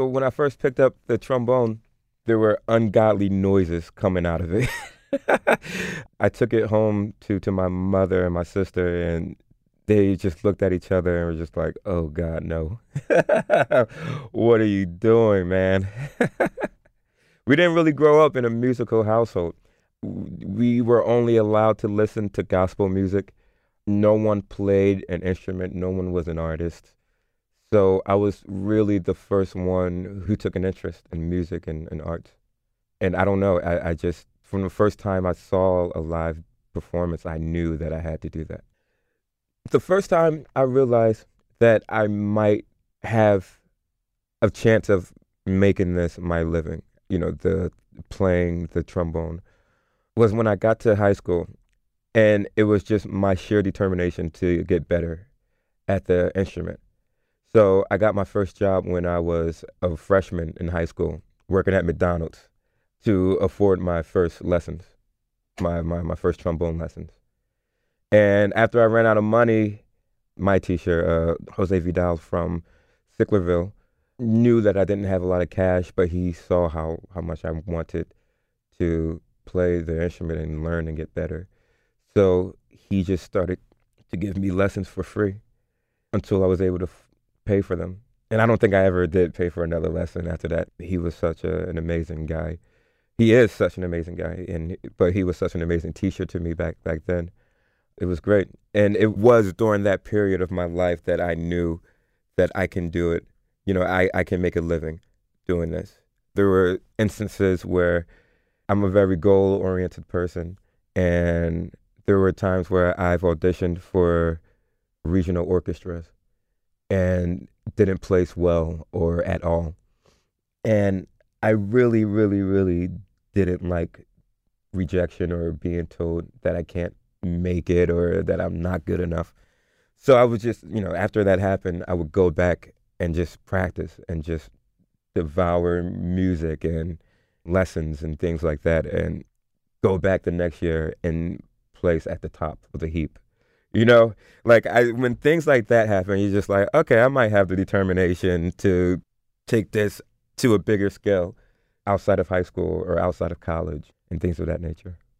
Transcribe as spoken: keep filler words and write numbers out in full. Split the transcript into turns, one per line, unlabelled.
So when I first picked up the trombone, there were ungodly noises coming out of it. I took it home to to my mother and my sister, and they just looked at each other and were just like, "Oh God, no! What are you doing, man?" We didn't really grow up in a musical household. We were only allowed to listen to gospel music. No one played an instrument. No one was an artist. So I was really the first one who took an interest in music and, and art. And I don't know, I, I just, from the first time I saw a live performance, I knew that I had to do that. The first time I realized that I might have a chance of making this my living, you know, the playing the trombone, was when I got to high school. And it was just my sheer determination to get better at the instrument. So I got my first job when I was a freshman in high school, working at McDonald's to afford my first lessons, my, my, my first trombone lessons. And after I ran out of money, my teacher, uh, Jose Vidal from Sicklerville, knew that I didn't have a lot of cash, but he saw how, how much I wanted to play the instrument and learn and get better. So he just started to give me lessons for free until I was able to f- pay for them. And I don't think I ever did pay for another lesson after that. He was such a, an amazing guy. He is such an amazing guy, and but he was such an amazing teacher to me back back then. It was great. And it was during that period of my life that I knew that I can do it. You know, I, I can make a living doing this. There were instances where I'm a very goal-oriented person, and there were times where I've auditioned for regional orchestras and didn't place well or at all. And I really, really, really didn't like rejection or being told that I can't make it or that I'm not good enough. So I was just, you know, after that happened, I would go back and just practice and just devour music and lessons and things like that, and go back the next year and place at the top of the heap. You know, like I, when things like that happen, you're just like, okay, I might have the determination to take this to a bigger scale outside of high school or outside of college and things of that nature.